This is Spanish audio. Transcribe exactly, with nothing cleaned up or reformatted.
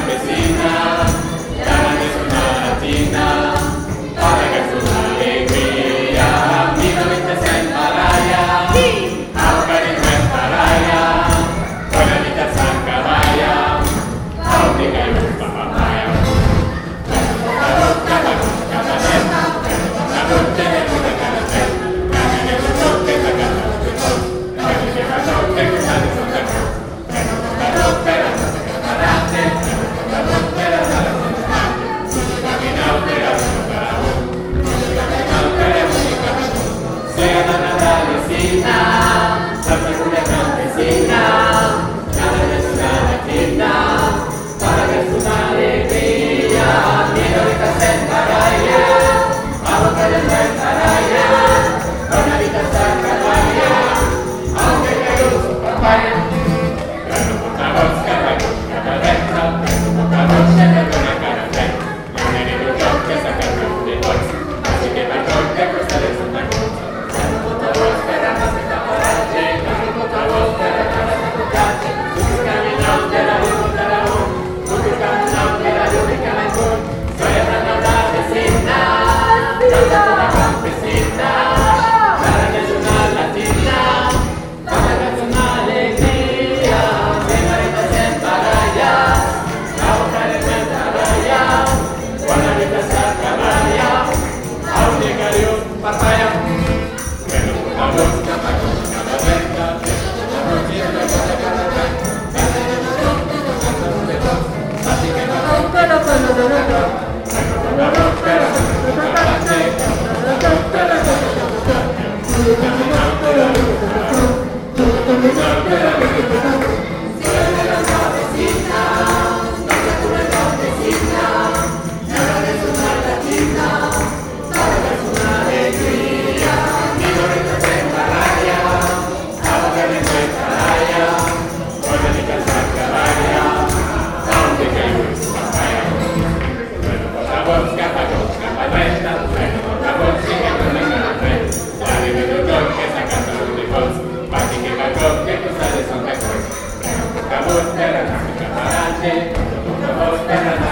campesina, la grande es una latina, para que es una alegría, mi novita se embaraya, a buscar en nuestra raya, con la mitad saca vaya, a un pica y un papaya. La boca, la boca, la boca, la boca de una caracel, la que le gustó que saca la boca, la que le gustó que sale su taco, la boca, la boca, la boca, la boca, la boca, caminado de la boca, caminado de la boca, sea la nada vecina, la figura campesina, la grande es una latina, para que es una alegría, mi novita se embaraya, a boca de nuestra raya, con la vida saca vaya, aunque cayó su papaya. Pero poca voz, cada boca, cada letra, pero poca voz, se le dio una cara fea, y un enemigo que saca el rumbo de voz, así que perdón que cuesta de Santa Cruz. Pero poca voz, pero más que caparate, pero poca voz, pero más que caparate, muchos caminos de la luz, de la luz, muchos caminos de la luz y Cancún, soy la nada vecina, yo soy una campesina, la grande es una latina, para que es una alegría, mi novita se embaraya, a buscar en nuestra raya, con la vida saca vaya, a un llegaría un papaya. Pero poca voz, cada voz, cada letra, pero poca voz, y la voz de cada vez, cada emoción que se saca de voz, así que no rompe la pena de la voz. Pero poca voz, pero poca parte, pero poca voz, pero poca voz, caminado de la luz, de la luz, caminado de la luz, de la luz, soy de la nada vecina, no se cura campesina, la grande es una latina, para que es una alegría, mi novita se embaraya, a boca de nuestra raya, con la mitad saca vaya, aunque caiga en su papaya. Bueno, poca voz, cada voz, cada letra, bueno, poca voz, sigue con la cara fea, la de mi doctor que saca salud de voz, así que pagó que cosa de Santa Cruz. Pero poca voz, pero más que caparate, poca voz, pero